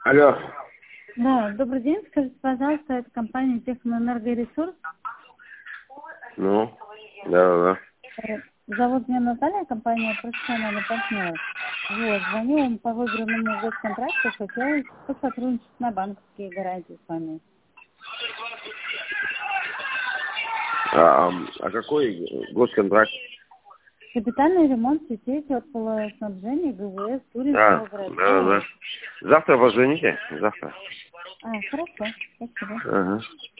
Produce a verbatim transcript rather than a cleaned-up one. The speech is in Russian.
Алло. Да, добрый день. Скажите, пожалуйста, это компания Техноэнергоресурс. Ну, да, да. Зовут меня Наталья, компания профессиональный партнер. Вот, звоню вам по выигранному госконтракту, хотелось посотрудничать на банковские гарантии с вами. А, а какой госконтракт? Капитальный ремонт сетей теплоснабжения ГВС А, Туринского городка. да, да. Завтра позвоните, завтра. А, хорошо, спасибо. Ага.